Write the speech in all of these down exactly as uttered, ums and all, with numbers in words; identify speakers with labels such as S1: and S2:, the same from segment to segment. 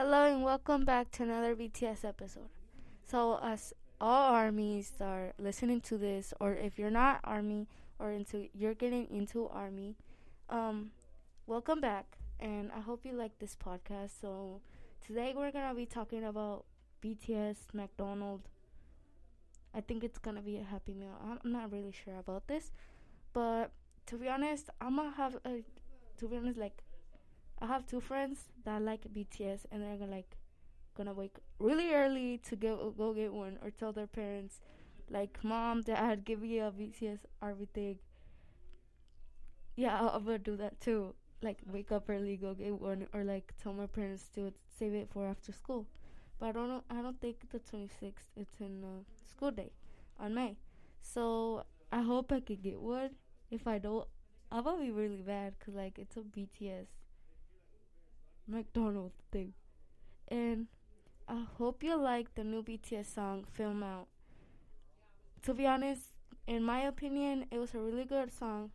S1: Hello and welcome back to another B T S episode. So, as all armies are listening to this, or if you're not army or into you're getting into army, um, welcome back. And I hope you like this podcast. So, today we're gonna be talking about B T S McDonald. I think it's gonna be a happy meal. I'm not really sure about this, but to be honest, I'm gonna have a. To be honest, like I have two friends that like B T S, and they're gonna like gonna wake really early to go go get one, or tell their parents, like, "Mom, Dad, give me a B T S everything." Yeah, I'll, I'm gonna do that too. Like, wake up early, go get one, or like tell my parents to save it for after school. But I don't know. I don't think the twenty-sixth. It's in uh, school day, on May. So I hope I could get one. If I don't, I'm gonna be really bad, cause like it's a B T S McDonald thing. And I hope you like the new B T S song, Film Out. To be honest, in my opinion, it was a really good song.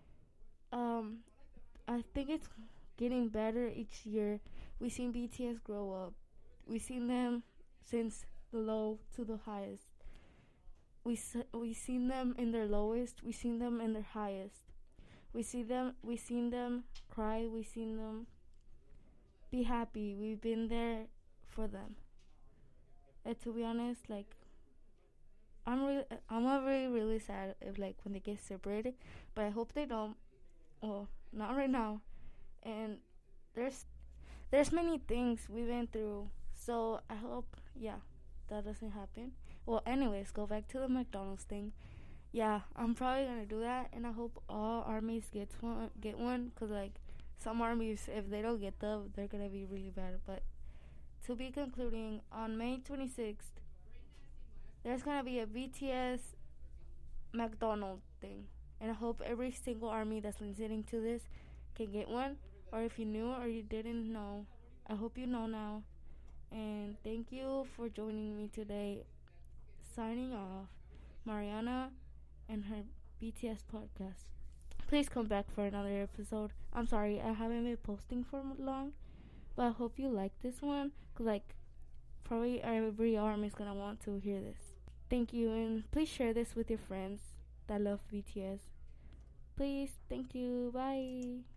S1: Um, I think it's getting better each year. We've seen B T S grow up. We've seen them since the low to the highest. We we seen them in their lowest. We seen them in their highest. We see them. We seen them cry. We seen them be happy. We've been there for them. And to be honest, like I'm really, I'm really, really sad if like when they get separated, but I hope they don't. Well, not right now. And there's, there's many things we've been through, so I hope, yeah, that doesn't happen. Well, anyways, go back to the McDonald's thing. Yeah, I'm probably gonna do that, and I hope all armies get one, get one, cause like some armies, if they don't get them, they're gonna be really bad. But to be concluding, on May twenty-sixth, there's gonna be a B T S McDonald thing, and I hope every single army that's listening to this can get one. Or if you knew or you didn't know, I hope you know now. And thank you for joining me today. Signing off, Mariana and her B T S podcast. Please come back for another episode. I'm sorry I haven't been posting for long, but I hope you like this one, cause like probably every army is gonna want to hear this. Thank you, and please share this with your friends that love B T S. Please, thank you. Bye.